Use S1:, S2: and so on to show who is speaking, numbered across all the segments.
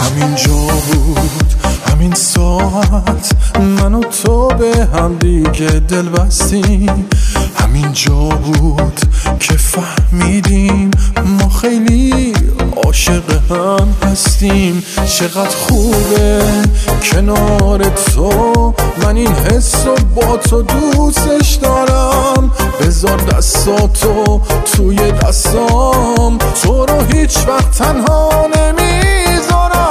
S1: همینجا بود همین ساعت من و تو به هم دیگه دل بستیم. همینجا بود که فهمیدیم ما خیلی عاشق هم هستیم. چقدر خوبه کنار تو، من این حس رو با تو دوستش دارم. بذار دستاتو توی دستام، تو رو هیچ وقت تنها نمیذارم.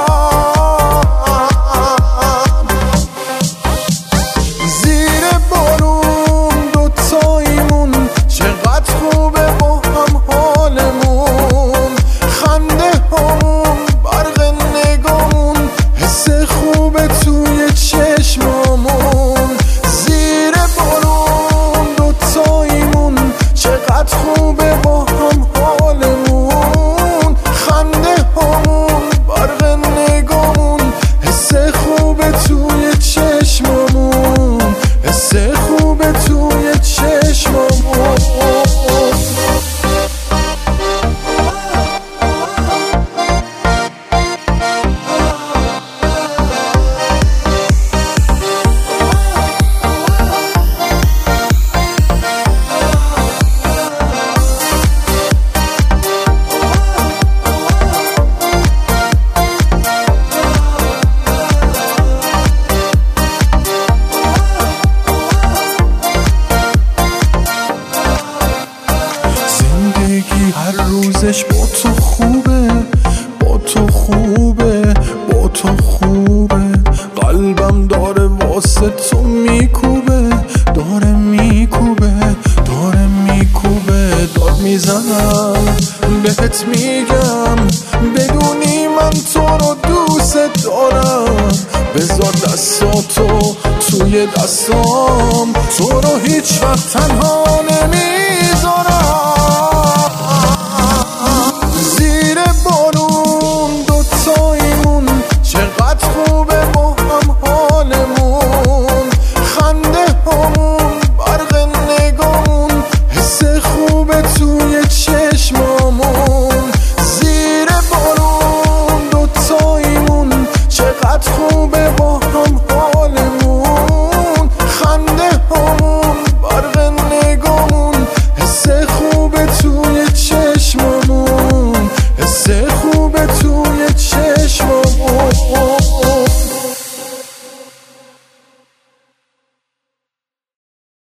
S1: زیر بارون دوتاییمون چقدر خوبه با هم حالمون. خنده همون برق نگامون، حس خوبه توی چشمامون. زیر بارون دوتاییمون چقدر خوبه با هم حالمون. خنده همون برق نگامون، حس خوبه توی چشمامون. حس خوبه توی چشمامون. هر روزش با تو خوبه، با تو خوبه، با تو خوبه. قلبم داره واسه تو میکوبه، داره میکوبه، داره میکوبه. داد میزنم بهت میگم بدونی من تو رو دوست دارم. بذار دستاتو توی دستام، تو رو هیچ وقت تنها نمیذارم.